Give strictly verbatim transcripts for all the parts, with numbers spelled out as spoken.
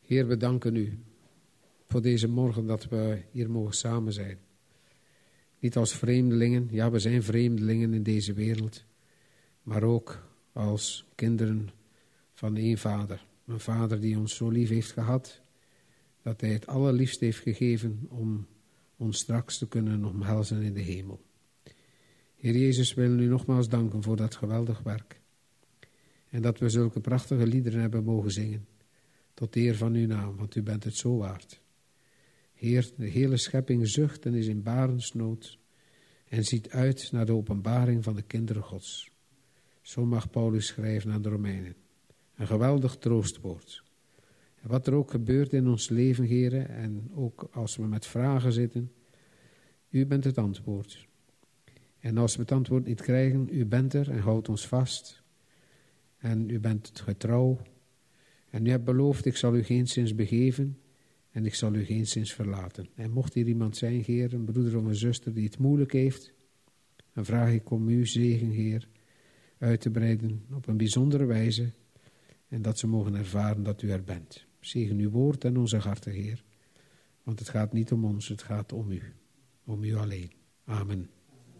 Heer, we danken u voor deze morgen dat we hier mogen samen zijn. Niet als vreemdelingen, ja, we zijn vreemdelingen in deze wereld, maar ook als kinderen van één vader. Een vader die ons zo lief heeft gehad, dat hij het allerliefst heeft gegeven om ons straks te kunnen omhelzen in de hemel. Heer Jezus, we willen u nogmaals danken voor dat geweldig werk. En dat we zulke prachtige liederen hebben mogen zingen. Tot eer van uw naam, want u bent het zo waard. Heer, de hele schepping zucht en is in barensnood en ziet uit naar de openbaring van de kinderen Gods. Zo mag Paulus schrijven aan de Romeinen. Een geweldig troostwoord. En wat er ook gebeurt in ons leven, heren, en ook als we met vragen zitten, u bent het antwoord. En als we het antwoord niet krijgen, u bent er en houdt ons vast. En u bent getrouw. En u hebt beloofd, ik zal u geenszins begeven en ik zal u geenszins verlaten. En mocht hier iemand zijn, Heer, een broeder of een zuster die het moeilijk heeft, dan vraag ik om uw zegen, Heer, uit te breiden op een bijzondere wijze en dat ze mogen ervaren dat u er bent. Zegen uw woord en onze harten, Heer, want het gaat niet om ons, het gaat om u, om u alleen. Amen.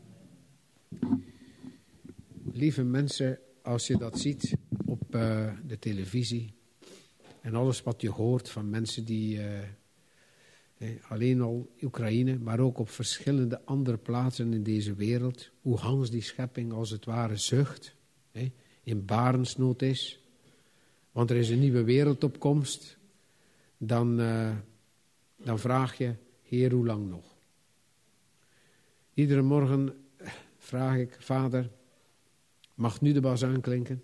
Lieve mensen, als je dat ziet op uh, de televisie en alles wat je hoort van mensen die uh, eh, alleen al Oekraïne, maar ook op verschillende andere plaatsen in deze wereld, hoe Hans die schepping als het ware zucht, eh, in barensnood is, want er is een nieuwe wereldopkomst, dan, uh, dan vraag je, Heer, hoe lang nog? Iedere morgen vraag ik, Vader, mag nu de bas aanklinken?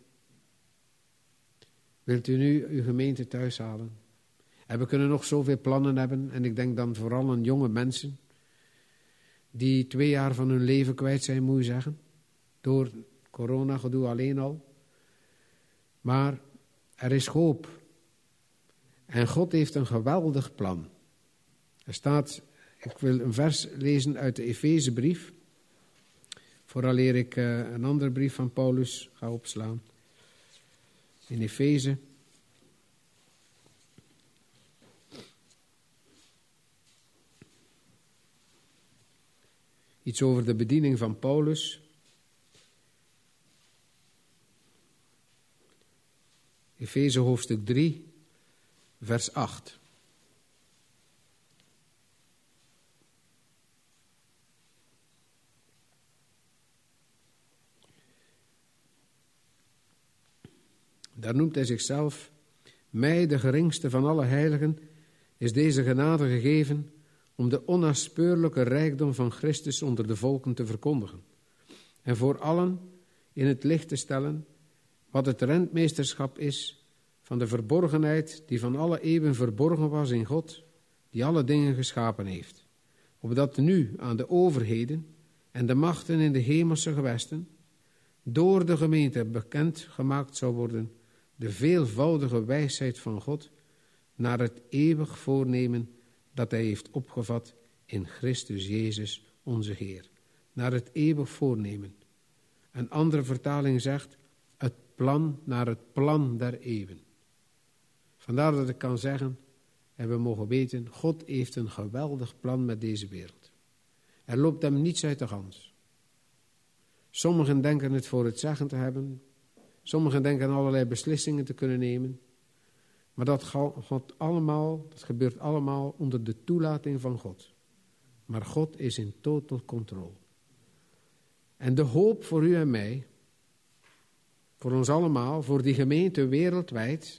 Wilt u nu uw gemeente thuis halen? En we kunnen nog zoveel plannen hebben. En ik denk dan vooral aan jonge mensen. Die twee jaar van hun leven kwijt zijn, moet je zeggen. Door corona gedoe alleen al. Maar er is hoop. En God heeft een geweldig plan. Er staat, ik wil een vers lezen uit de Efezebrief. Vooraleer ik uh, een andere brief van Paulus ga opslaan. In Efeze. Iets over de bediening van Paulus. Efeze hoofdstuk drie, vers acht. Daar noemt hij zichzelf, mij, de geringste van alle heiligen, is deze genade gegeven om de onnaspeurlijke rijkdom van Christus onder de volken te verkondigen. En voor allen in het licht te stellen wat het rentmeesterschap is van de verborgenheid die van alle eeuwen verborgen was in God, die alle dingen geschapen heeft. Opdat nu aan de overheden en de machten in de hemelse gewesten door de gemeente bekend gemaakt zou worden de veelvoudige wijsheid van God naar het eeuwig voornemen dat hij heeft opgevat in Christus Jezus onze Heer. Naar het eeuwig voornemen. Een andere vertaling zegt het plan naar het plan der eeuwen. Vandaar dat ik kan zeggen en we mogen weten, God heeft een geweldig plan met deze wereld. Er loopt hem niets uit de hand. Sommigen denken het voor het zeggen te hebben. Sommigen denken allerlei beslissingen te kunnen nemen. Maar dat, gaat allemaal, dat gebeurt allemaal onder de toelating van God. Maar God is in total control. En de hoop voor u en mij, voor ons allemaal, voor die gemeente wereldwijd,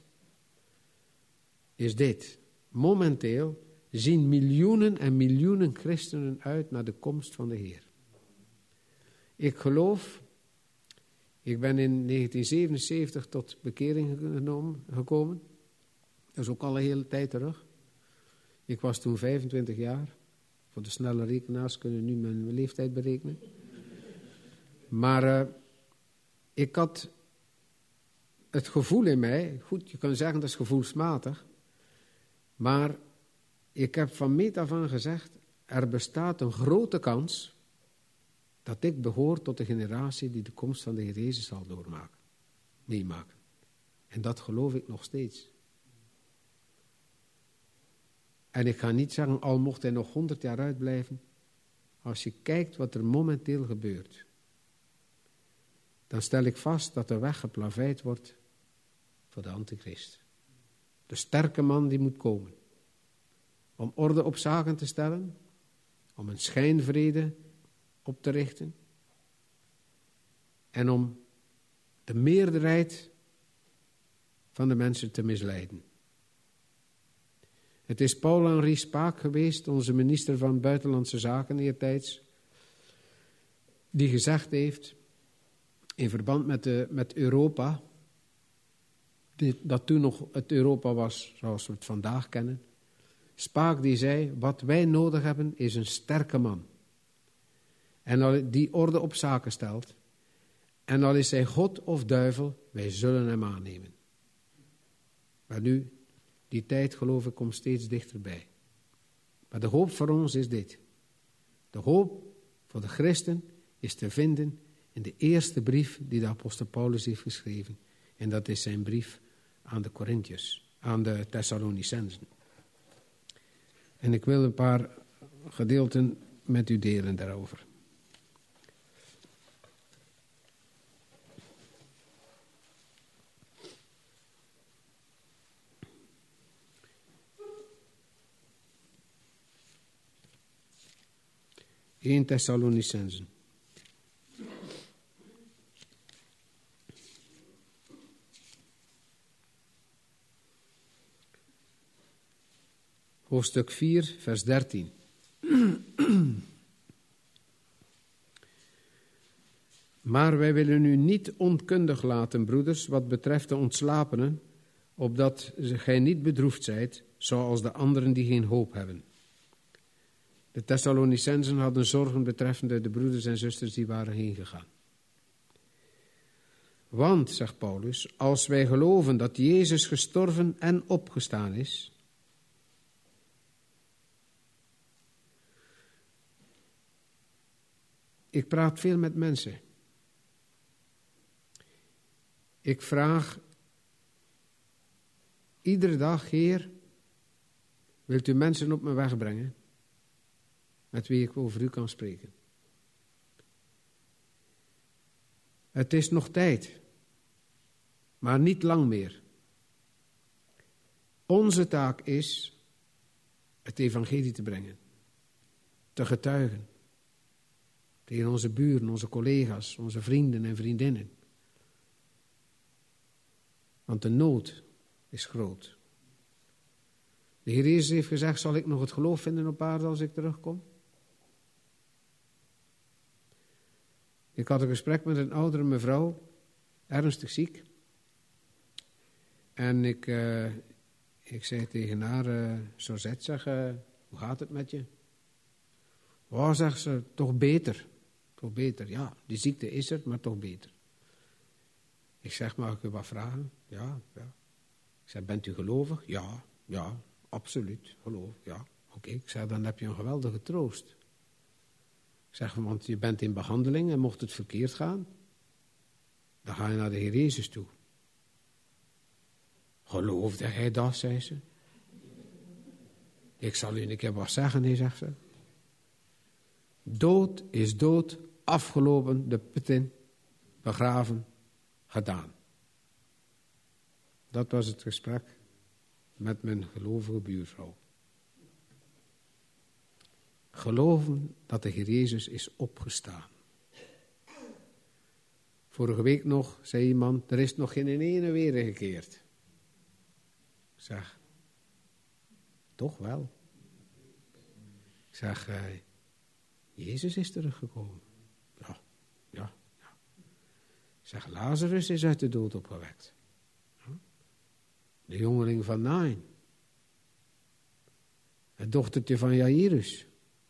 is dit. Momenteel zien miljoenen en miljoenen christenen uit naar de komst van de Heer. Ik geloof, ik ben in negentien zevenenzeventig tot bekering genomen, gekomen. Dat is ook al een hele tijd terug. Ik was toen vijfentwintig jaar. Voor de snelle rekenaars kunnen nu mijn leeftijd berekenen. Maar uh, ik had het gevoel in mij, goed, je kan zeggen dat is gevoelsmatig. Maar ik heb van meet af aan gezegd, er bestaat een grote kans dat ik behoor tot de generatie die de komst van de Heer Jezus zal doormaken, meemaken. En dat geloof ik nog steeds. En ik ga niet zeggen, al mocht hij nog honderd jaar uitblijven. Als je kijkt wat er momenteel gebeurt, dan stel ik vast dat de weg geplaveid wordt voor de antichrist. De sterke man die moet komen. Om orde op zaken te stellen. Om een schijnvrede op te richten. En om de meerderheid van de mensen te misleiden. Het is Paul-Henri Spaak geweest, onze minister van Buitenlandse Zaken eertijds, die gezegd heeft, in verband met, de, met Europa, die, dat toen nog het Europa was zoals we het vandaag kennen. Spaak die zei, wat wij nodig hebben is een sterke man. En die orde op zaken stelt. En al is hij God of duivel, wij zullen hem aannemen. Maar nu, die tijd geloof ik komt steeds dichterbij. Maar de hoop voor ons is dit. De hoop voor de christen is te vinden in de eerste brief die de apostel Paulus heeft geschreven. En dat is zijn brief aan de Corinthiërs, aan de Thessalonicensen. En ik wil een paar gedeelten met u delen daarover. Eerste Thessalonicensen. Hoofdstuk vier, vers dertien. Maar wij willen u niet onkundig laten, broeders, wat betreft de ontslapenen, opdat gij niet bedroefd zijt, zoals de anderen die geen hoop hebben. De Thessalonicensen hadden zorgen betreffende de broeders en zusters die waren heen gegaan. Want, zegt Paulus, als wij geloven dat Jezus gestorven en opgestaan is, ik praat veel met mensen. Ik vraag iedere dag, Heer, wilt u mensen op mijn weg brengen met wie ik over u kan spreken? Het is nog tijd, maar niet lang meer. Onze taak is het evangelie te brengen, te getuigen. Tegen onze buren, onze collega's, onze vrienden en vriendinnen. Want de nood is groot. De Heer Jezus heeft gezegd, zal ik nog het geloof vinden op aarde als ik terugkom? Ik had een gesprek met een oudere mevrouw, ernstig ziek. En ik, uh, ik zei tegen haar, uh, Suzette, zeg, uh, hoe gaat het met je? Oh, zegt ze, toch beter. Toch beter, ja. Die ziekte is er, maar toch beter. Ik zeg, mag ik u wat vragen? Ja, ja. Ik zeg, bent u gelovig? Ja, ja, absoluut, geloof, ja. Oké, okay. Ik zeg, dan heb je een geweldige troost. Ik zeg, want je bent in behandeling en mocht het verkeerd gaan, dan ga je naar de Heer Jezus toe. Geloofde hij dat, zei ze. Ik zal u een keer wat zeggen, nee, zegt ze. Dood is dood, afgelopen, de put in, begraven, gedaan. Dat was het gesprek met mijn gelovige buurvrouw. Geloven dat de Heer Jezus is opgestaan. Vorige week nog zei iemand, er is nog geen ene weergekeerd. Ik zeg, toch wel. Ik zeg, uh, Jezus is teruggekomen. Ja, ja, ja. Ik zeg, Lazarus is uit de dood opgewekt. De jongeling van Nain. Het dochtertje van Jairus.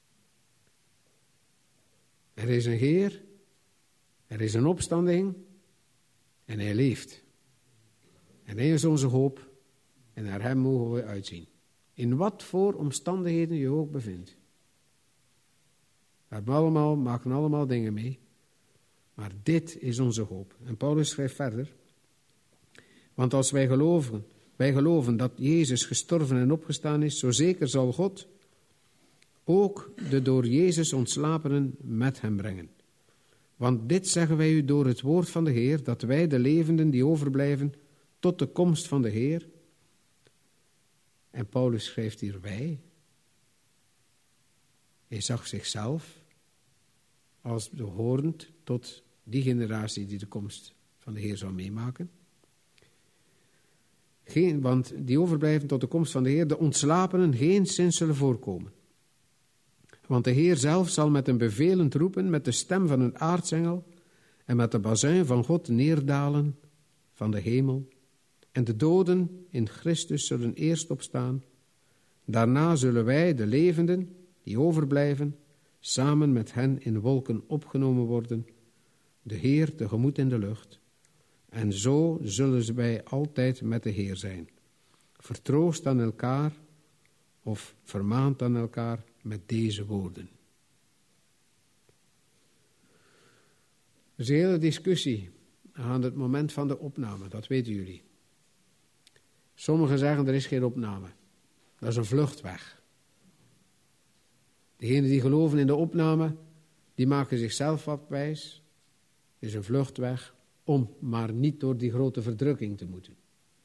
Er is een Heer, er is een opstanding en hij leeft. En hij is onze hoop en naar hem mogen we uitzien. In wat voor omstandigheden je ook bevindt. We hebben allemaal, maken allemaal dingen mee. Maar dit is onze hoop. En Paulus schrijft verder. Want als wij geloven wij geloven dat Jezus gestorven en opgestaan is, zo zeker zal God ook de door Jezus ontslapenen met hem brengen. Want dit zeggen wij u door het woord van de Heer, dat wij de levenden die overblijven tot de komst van de Heer. En Paulus schrijft hier wij. Hij zag zichzelf als behorend tot die generatie die de komst van de Heer zou meemaken. Geen, want die overblijven tot de komst van de Heer, de ontslapenen geenszins zullen voorkomen. Want de Heer zelf zal met een bevelend roepen, met de stem van een aartsengel en met de bazuin van God neerdalen van de hemel. En de doden in Christus zullen eerst opstaan. Daarna zullen wij, de levenden, die overblijven, samen met hen in wolken opgenomen worden, de Heer tegemoet in de lucht. En zo zullen wij altijd met de Heer zijn. Vertroost aan elkaar of vermaant aan elkaar met deze woorden. Er is een hele discussie aan het moment van de opname, dat weten jullie. Sommigen zeggen er is geen opname. Dat is een vluchtweg. Degenen die geloven in de opname, die maken zichzelf wat wijs. Het is een vluchtweg om maar niet door die grote verdrukking te moeten.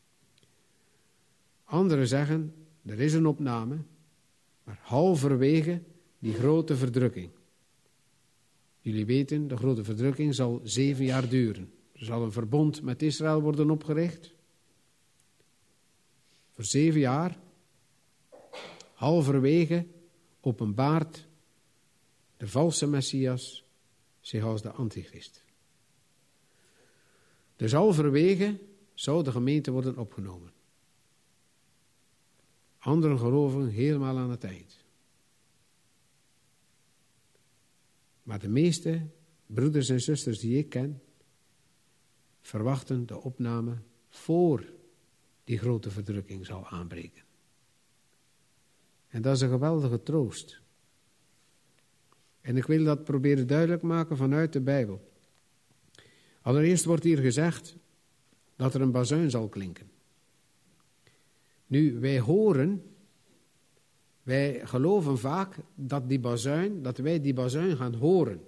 Anderen zeggen, er is een opname, maar halverwege die grote verdrukking. Jullie weten, de grote verdrukking zal zeven jaar duren. Er zal een verbond met Israël worden opgericht. Voor zeven jaar, halverwege, openbaart de valse Messias zich als de Antichrist. Dus halverwege zou de gemeente worden opgenomen. Anderen geloven helemaal aan het eind. Maar de meeste broeders en zusters die ik ken, verwachten de opname voor die grote verdrukking zal aanbreken. En dat is een geweldige troost. En ik wil dat proberen duidelijk maken vanuit de Bijbel. Allereerst wordt hier gezegd dat er een bazuin zal klinken. Nu, wij horen, wij geloven vaak dat die bazuin, dat wij die bazuin gaan horen.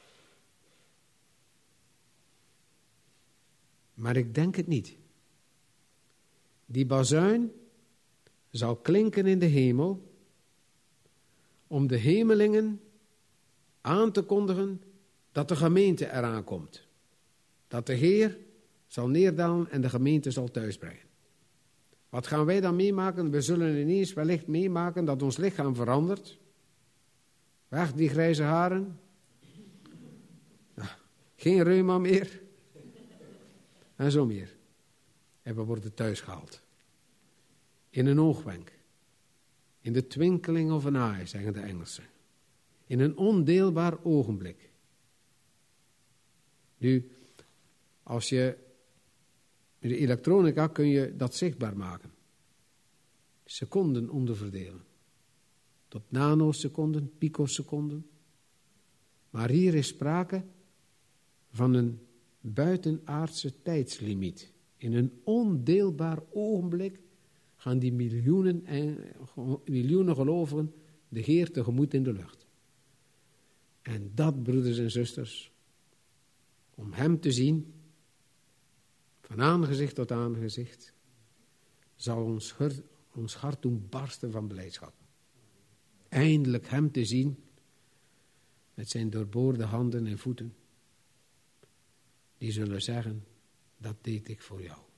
Maar ik denk het niet. Die bazuin zal klinken in de hemel om de hemelingen aan te kondigen dat de gemeente eraan komt. Dat de Heer zal neerdalen en de gemeente zal thuisbrengen. Wat gaan wij dan meemaken? We zullen ineens wellicht meemaken dat ons lichaam verandert. Weg die grijze haren. Geen reuma meer. En zo meer. En we worden thuis gehaald. In een oogwenk. In de twinkeling of an eye, zeggen de Engelsen. In een ondeelbaar ogenblik. Nu, als je met de elektronica kun je dat zichtbaar maken. Seconden onderverdelen. Tot nanoseconden, picoseconden. Maar hier is sprake van een buitenaardse tijdslimiet. In een ondeelbaar ogenblik gaan die miljoenen, en, miljoenen gelovigen de Heer tegemoet in de lucht. En dat, broeders en zusters, om hem te zien, van aangezicht tot aangezicht, zal ons hart, ons hart doen barsten van blijdschap. Eindelijk hem te zien, met zijn doorboorde handen en voeten, die zullen zeggen, dat deed ik voor jou.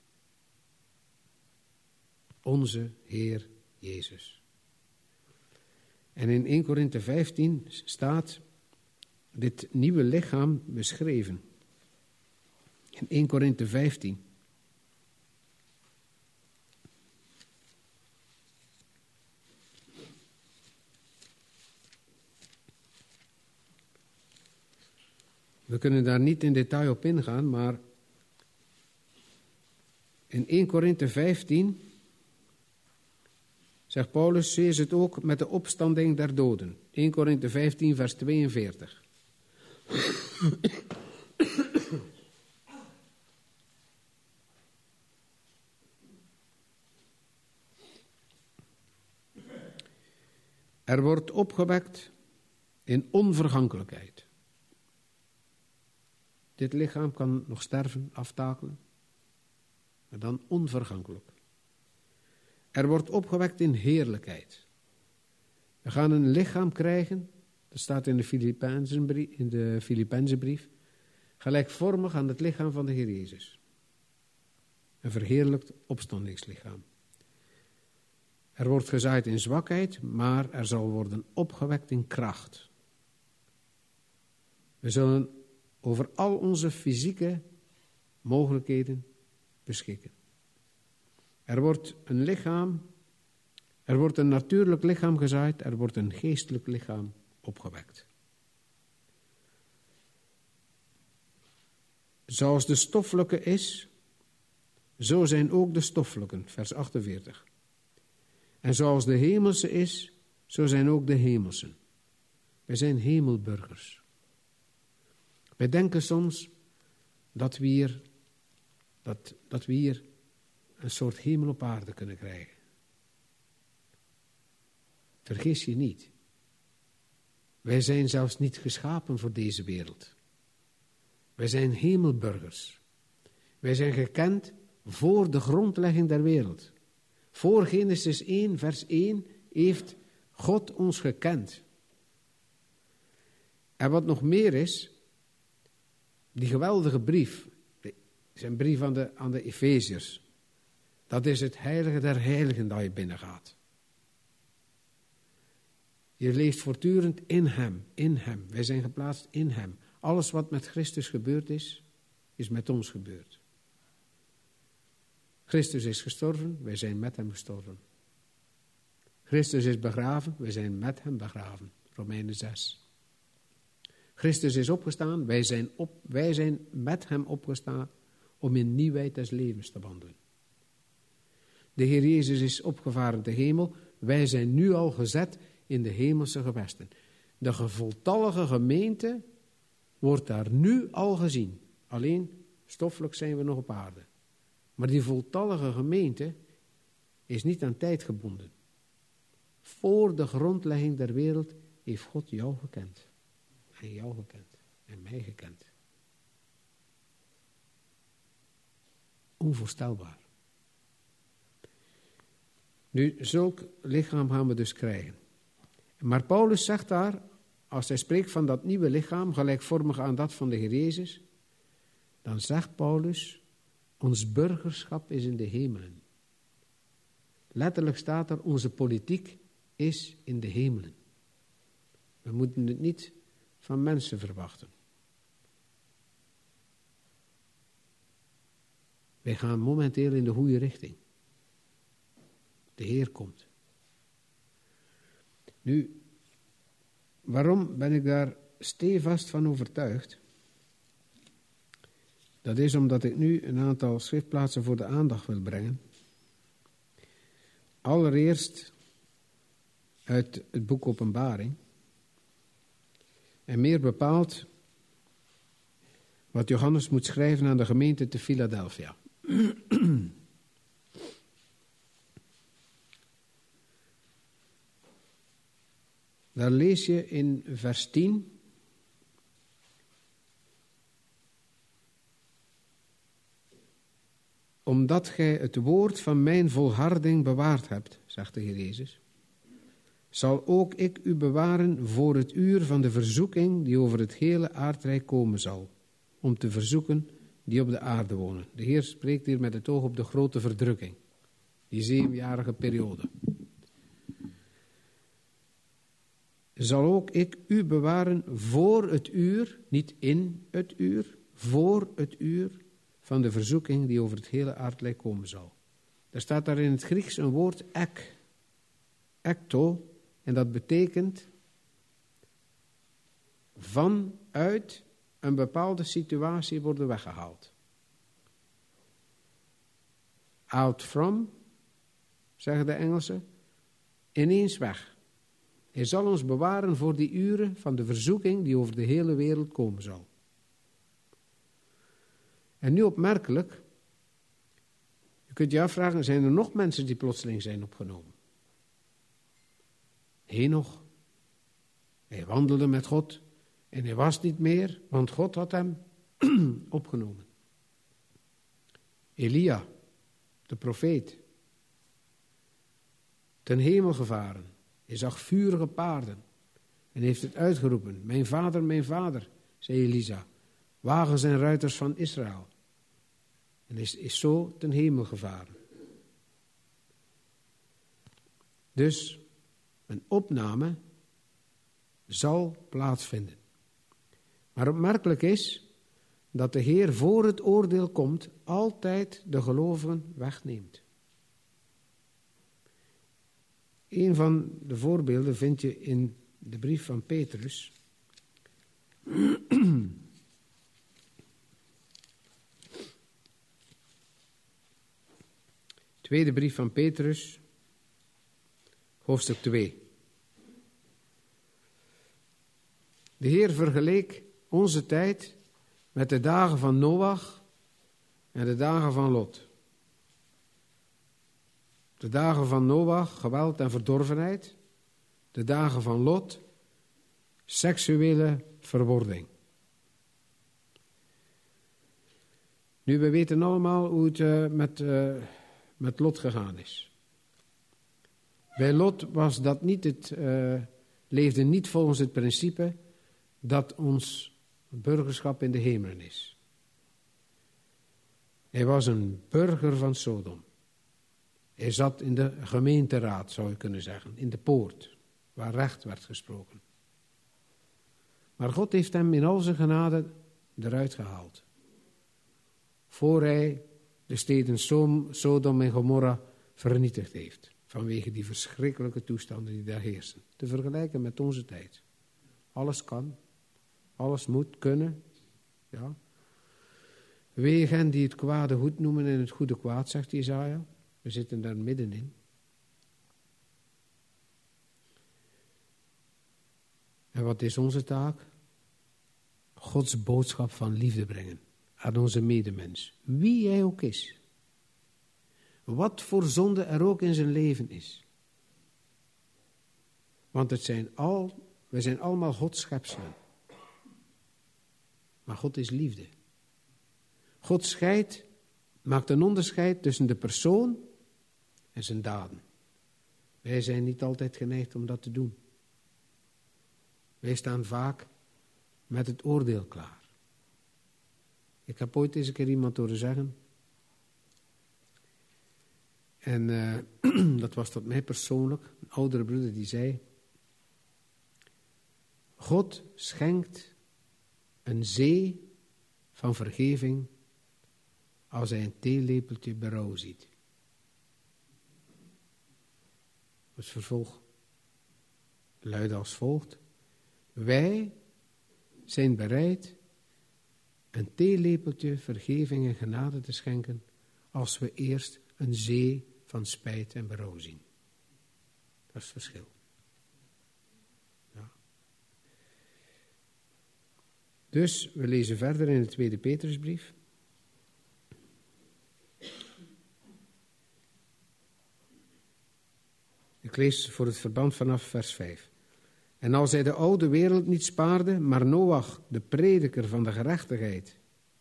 Onze Heer Jezus. En in eerste Korinthe vijftien staat dit nieuwe lichaam beschreven. In eerste Korinthe vijftien. We kunnen daar niet in detail op ingaan, maar in eerste Korinthe vijftien zegt Paulus, zo is het ook met de opstanding der doden. eerste Korinthe vijftien, vers tweeënveertig. Er wordt opgewekt in onvergankelijkheid. Dit lichaam kan nog sterven, aftakelen, maar dan onvergankelijk. Er wordt opgewekt in heerlijkheid. We gaan een lichaam krijgen, dat staat in de Filippenzenbrief, in de Filippenzenbrief, gelijkvormig aan het lichaam van de Heer Jezus. Een verheerlijkt opstandingslichaam. Er wordt gezaaid in zwakheid, maar er zal worden opgewekt in kracht. We zullen over al onze fysieke mogelijkheden beschikken. Er wordt een lichaam, er wordt een natuurlijk lichaam gezaaid, er wordt een geestelijk lichaam opgewekt. Zoals de stoffelijke is, zo zijn ook de stoffelijken, vers achtenveertig. En zoals de hemelse is, zo zijn ook de hemelsen. Wij zijn hemelburgers. Wij denken soms dat we hier, dat, dat we hier een soort hemel op aarde kunnen krijgen. Vergis je niet. Wij zijn zelfs niet geschapen voor deze wereld. Wij zijn hemelburgers. Wij zijn gekend voor de grondlegging der wereld. Voor Genesis één, vers één, heeft God ons gekend. En wat nog meer is, die geweldige brief, zijn brief aan de, aan de Efeziërs, dat is het heilige der heiligen dat je binnengaat. Je leeft voortdurend in hem, in hem. Wij zijn geplaatst in hem. Alles wat met Christus gebeurd is, is met ons gebeurd. Christus is gestorven, wij zijn met hem gestorven. Christus is begraven, wij zijn met hem begraven. Romeinen zes. Christus is opgestaan, wij zijn, op, wij zijn met hem opgestaan om in nieuwheid des levens te wandelen. De Heer Jezus is opgevaren te hemel, wij zijn nu al gezet in de hemelse gewesten. De voltallige gemeente wordt daar nu al gezien. Alleen stoffelijk zijn we nog op aarde. Maar die voltallige gemeente is niet aan tijd gebonden. Voor de grondlegging der wereld heeft God jou gekend. En jou gekend. En mij gekend. Onvoorstelbaar. Nu, zulk lichaam gaan we dus krijgen. Maar Paulus zegt daar, als hij spreekt van dat nieuwe lichaam, gelijkvormig aan dat van de Heer Jezus, dan zegt Paulus, ons burgerschap is in de hemelen. Letterlijk staat er, onze politiek is in de hemelen. We moeten het niet van mensen verwachten. Wij gaan momenteel in de goede richting. De Heer komt. Nu, waarom ben ik daar stevast van overtuigd? Dat is omdat ik nu een aantal schriftplaatsen voor de aandacht wil brengen. Allereerst uit het boek Openbaring. En meer bepaald wat Johannes moet schrijven aan de gemeente te Philadelphia. Daar lees je in vers tien. Omdat gij het woord van mijn volharding bewaard hebt, zegt de Heer Jezus, zal ook ik u bewaren voor het uur van de verzoeking die over het hele aardrijk komen zal, om te verzoeken die op de aarde wonen. De Heer spreekt hier met het oog op de grote verdrukking, die zevenjarige periode. Zal ook ik u bewaren voor het uur, niet in het uur, voor het uur van de verzoeking die over het hele aardrijk komen zal. Er staat daar in het Grieks een woord ek, ekto, en dat betekent vanuit een bepaalde situatie worden weggehaald. Out from, zeggen de Engelsen, ineens weg. Hij zal ons bewaren voor die uren van de verzoeking die over de hele wereld komen zal. En nu opmerkelijk, je kunt je afvragen, zijn er nog mensen die plotseling zijn opgenomen? Henoch. Hij wandelde met God en hij was niet meer, want God had hem opgenomen. Elia, de profeet, ten hemel gevaren. Hij zag vurige paarden en heeft het uitgeroepen. Mijn vader, mijn vader, zei Elisa, wagens en ruiters van Israël. En is, is zo ten hemel gevaren. Dus een opname zal plaatsvinden. Maar opmerkelijk is dat de Heer voor het oordeel komt altijd de gelovigen wegneemt. Een van de voorbeelden vind je in de brief van Petrus. Tweede brief van Petrus, hoofdstuk twee. De Heer vergeleek onze tijd met de dagen van Noach en de dagen van Lot. De dagen van Noach, geweld en verdorvenheid. De dagen van Lot, seksuele verwording. Nu, we weten allemaal hoe het uh, met, uh, met Lot gegaan is. Bij Lot was dat niet het, uh, leefde niet volgens het principe dat ons burgerschap in de hemelen is. Hij was een burger van Sodom. Hij zat in de gemeenteraad, zou je kunnen zeggen, in de poort, waar recht werd gesproken. Maar God heeft hem in al zijn genade eruit gehaald. Voor hij de steden Sodom en Gomorra vernietigd heeft. Vanwege die verschrikkelijke toestanden die daar heersen. Te vergelijken met onze tijd. Alles kan. Alles moet kunnen. Ja. Wee hen die het kwade goed noemen en het goede kwaad, zegt Jesaja. We zitten daar middenin. En wat is onze taak? Gods boodschap van liefde brengen aan onze medemens. Wie hij ook is. Wat voor zonde er ook in zijn leven is. Want het zijn al, we zijn allemaal Gods schepselen. Maar God is liefde. God scheidt, maakt een onderscheid tussen de persoon en zijn daden. Wij zijn niet altijd geneigd om dat te doen. Wij staan vaak met het oordeel klaar. Ik heb ooit eens een keer iemand horen zeggen. En uh, dat was tot mij persoonlijk. Een oudere broeder die zei. God schenkt een zee van vergeving als hij een theelepeltje berouw ziet. Het vervolg luidde als volgt. Wij zijn bereid een theelepeltje vergeving en genade te schenken als we eerst een zee van spijt en berouw zien. Dat is het verschil. Ja. Dus we lezen verder in de tweede Petrusbrief. Ik lees voor het verband vanaf vers vijf. En als hij de oude wereld niet spaarde, maar Noach, de prediker van de gerechtigheid,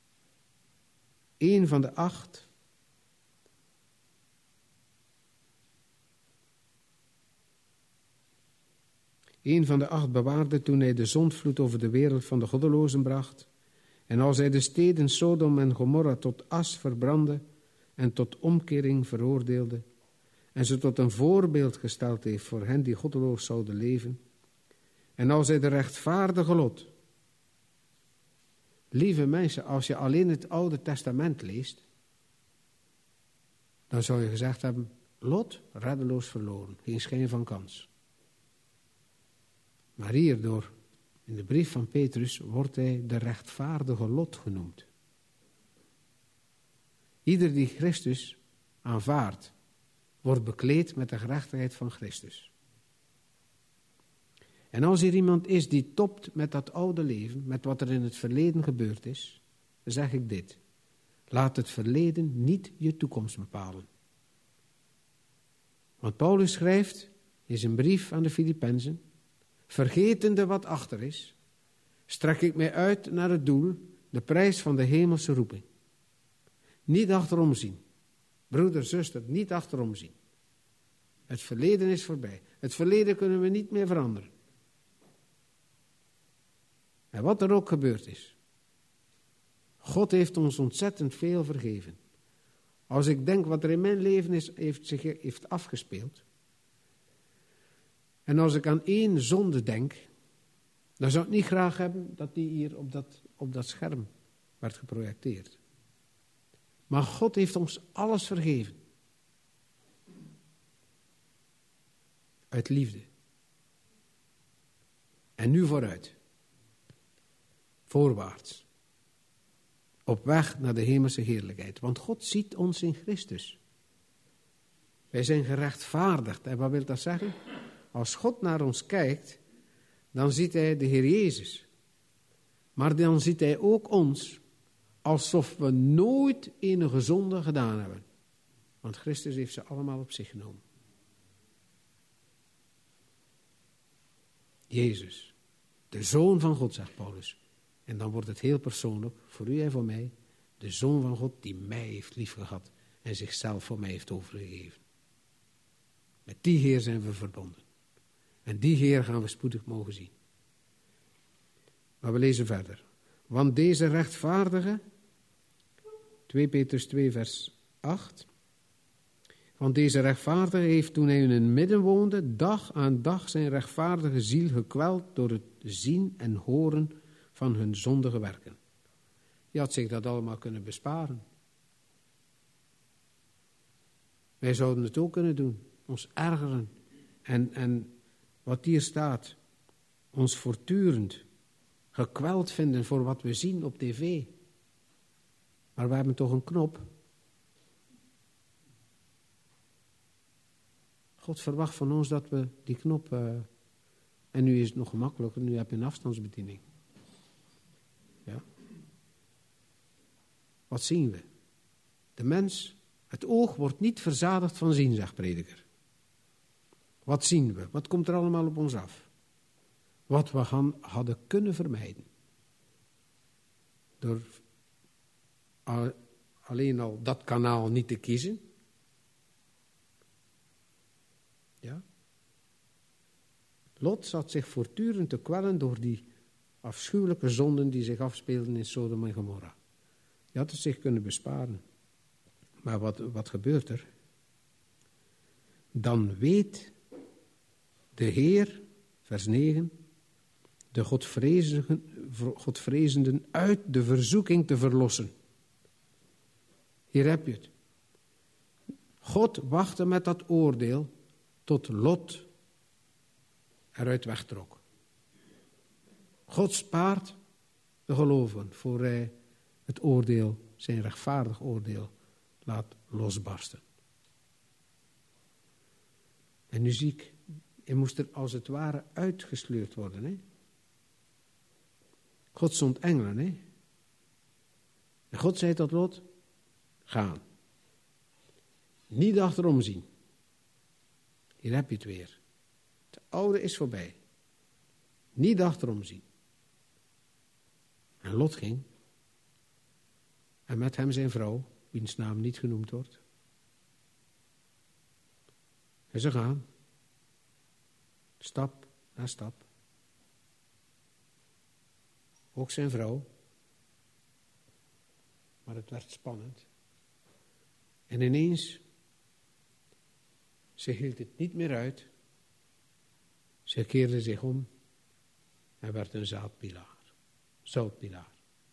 één van de acht, één van de acht bewaarde toen hij de zondvloed over de wereld van de goddelozen bracht, en als hij de steden Sodom en Gomorra tot as verbrandde en tot omkering veroordeelde, en ze tot een voorbeeld gesteld heeft voor hen die goddeloos zouden leven, en als hij de rechtvaardige Lot. Lieve mensen, als je alleen het Oude Testament leest, dan zou je gezegd hebben, Lot, reddeloos verloren, geen schijn van kans. Maar hierdoor, in de brief van Petrus, wordt hij de rechtvaardige Lot genoemd. Ieder die Christus aanvaardt, wordt bekleed met de gerechtigheid van Christus. En als er iemand is die topt met dat oude leven, met wat er in het verleden gebeurd is, dan zeg ik dit. Laat het verleden niet je toekomst bepalen. Want Paulus schrijft in zijn brief aan de Filippenzen, vergetende wat achter is, strek ik mij uit naar het doel, de prijs van de hemelse roeping. Niet achterom zien. Broeder, zuster, niet achterom zien. Het verleden is voorbij. Het verleden kunnen we niet meer veranderen. En wat er ook gebeurd is. God heeft ons ontzettend veel vergeven. Als ik denk wat er in mijn leven is, heeft zich heeft afgespeeld. En als ik aan één zonde denk, dan zou ik niet graag hebben dat die hier op dat, op dat scherm werd geprojecteerd. Maar God heeft ons alles vergeven. Uit liefde. En nu vooruit. Voorwaarts. Op weg naar de hemelse heerlijkheid. Want God ziet ons in Christus. Wij zijn gerechtvaardigd. En wat wil dat zeggen? Als God naar ons kijkt, dan ziet hij de Heer Jezus. Maar dan ziet hij ook ons alsof we nooit enige zonde gedaan hebben. Want Christus heeft ze allemaal op zich genomen. Jezus, de Zoon van God, zegt Paulus. En dan wordt het heel persoonlijk, voor u en voor mij, de Zoon van God die mij heeft liefgehad en zichzelf voor mij heeft overgegeven. Met die Heer zijn we verbonden. En die Heer gaan we spoedig mogen zien. Maar we lezen verder. Want deze rechtvaardige, twee Petrus twee vers acht. Want deze rechtvaardige heeft toen hij in hun midden woonde, dag aan dag zijn rechtvaardige ziel gekweld door het zien en horen van hun zondige werken. Je had zich dat allemaal kunnen besparen. Wij zouden het ook kunnen doen. Ons ergeren. En, en wat hier staat. Ons voortdurend gekweld vinden voor wat we zien op tv. Maar we hebben toch een knop. God verwacht van ons dat we die knop... Uh, en nu is het nog gemakkelijker. Nu heb je een afstandsbediening. Ja. Wat zien we? De mens, het oog wordt niet verzadigd van zien, zegt prediker. Wat zien we? Wat komt er allemaal op ons af? Wat we gaan, hadden kunnen vermijden. Door al, alleen al dat kanaal niet te kiezen. Ja. Lot zat zich voortdurend te kwellen door die afschuwelijke zonden die zich afspeelden in Sodom en Gomorra. Je had het zich kunnen besparen. Maar wat, wat gebeurt er? Dan weet de Heer, vers negen, de Godvrezenden, Godvrezenden uit de verzoeking te verlossen. Hier heb je het. God wachtte met dat oordeel tot Lot eruit wegtrok. God spaart de gelovigen voor hij het oordeel, zijn rechtvaardig oordeel, laat losbarsten. En nu zie ik, hij moest er als het ware uitgesleurd worden. Hè? God zond engelen. Hè? En God zei tot Lot, gaan. Niet achterom zien. Hier heb je het weer. Het oude is voorbij. Niet achterom zien. En Lot ging. En met hem zijn vrouw, wiens naam niet genoemd wordt. En ze gaan. Stap na stap. Ook zijn vrouw. Maar het werd spannend. En ineens, ze hield het niet meer uit. Ze keerde zich om en werd een zoutpilaar. Zoutpilaar.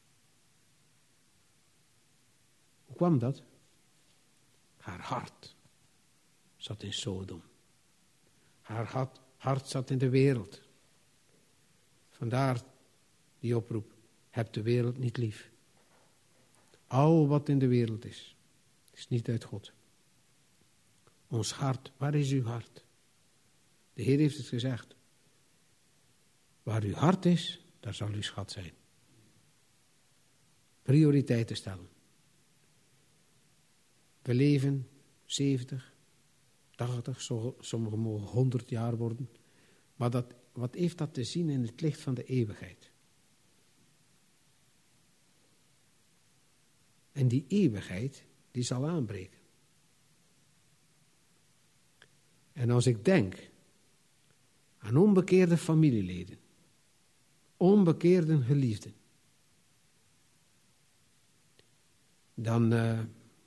Hoe kwam dat? Haar hart zat in Sodom. Haar hart, hart zat in de wereld. Vandaar die oproep. Heb de wereld niet lief. Al wat in de wereld is, is niet uit God. Ons hart, waar is uw hart? De Heer heeft het gezegd. Waar uw hart is, daar zal uw schat zijn. Prioriteiten stellen. We leven zeventig, tachtig, sommigen mogen honderd jaar worden. Maar dat, wat heeft dat te zien in het licht van de eeuwigheid? En die eeuwigheid, die zal aanbreken. En als ik denk aan onbekeerde familieleden, onbekeerde geliefden, dan uh,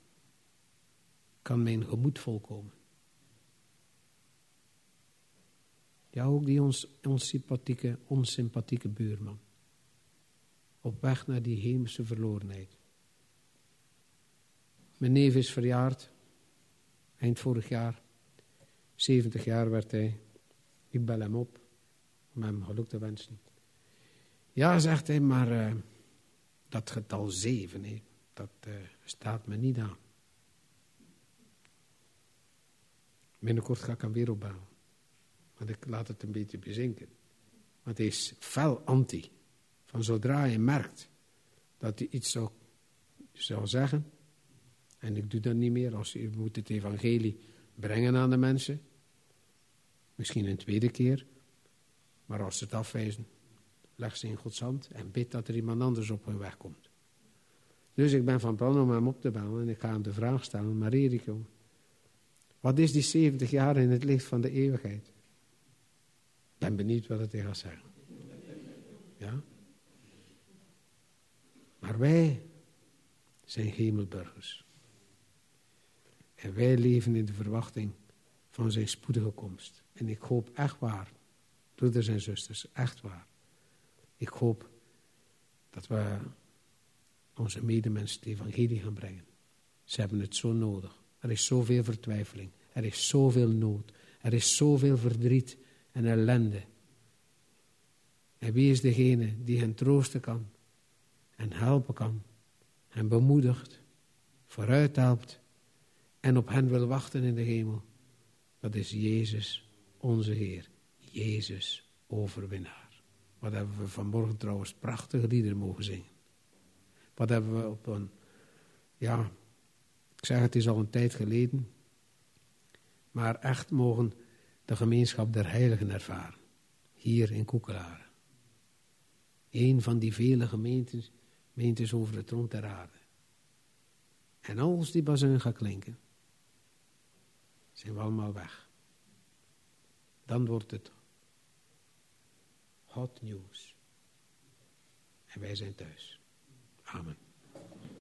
kan mijn gemoed volkomen. Ja, ook die ons, onsympathieke, onsympathieke buurman. Op weg naar die hemelse verlorenheid. Mijn neef is verjaard. Eind vorig jaar. zeventig jaar werd hij. Ik bel hem op. Om hem geluk te wensen. Ja, zegt hij, maar uh, dat getal zeven, he, dat uh, staat me niet aan. Binnenkort ga ik hem weer opbellen. Want ik laat het een beetje bezinken. Want hij is fel anti. Van zodra je merkt dat hij iets zou, zou zeggen. En ik doe dat niet meer. Als je moet het evangelie brengen aan de mensen. Misschien een tweede keer. Maar als ze het afwijzen, leg ze in Gods hand. En bid dat er iemand anders op hun weg komt. Dus ik ben van plan om hem op te bellen. En ik ga hem de vraag stellen. Maar Erik, jongen. Wat is die zeventig jaar in het licht van de eeuwigheid? Ik ben benieuwd wat het hij gaat zeggen. Ja? Maar wij zijn hemelburgers. En wij leven in de verwachting van zijn spoedige komst. En ik hoop echt waar, broeders en zusters, echt waar. Ik hoop dat we onze medemensen het evangelie gaan brengen. Ze hebben het zo nodig. Er is zoveel vertwijfeling. Er is zoveel nood. Er is zoveel verdriet en ellende. En wie is degene die hen troosten kan en helpen kan en bemoedigt, vooruit helpt en op hen wil wachten in de hemel? Dat is Jezus, onze Heer. Jezus, overwinnaar. Wat hebben we vanmorgen trouwens prachtige liederen mogen zingen. Wat hebben we op een, ja, ik zeg het is al een tijd geleden, maar echt mogen de gemeenschap der heiligen ervaren. Hier in Koekelaren. Een van die vele gemeentes, gemeentes over het rond der aarde. En als die bazuin gaat klinken, zijn we allemaal weg. Dan wordt het hot news. En wij zijn thuis. Amen.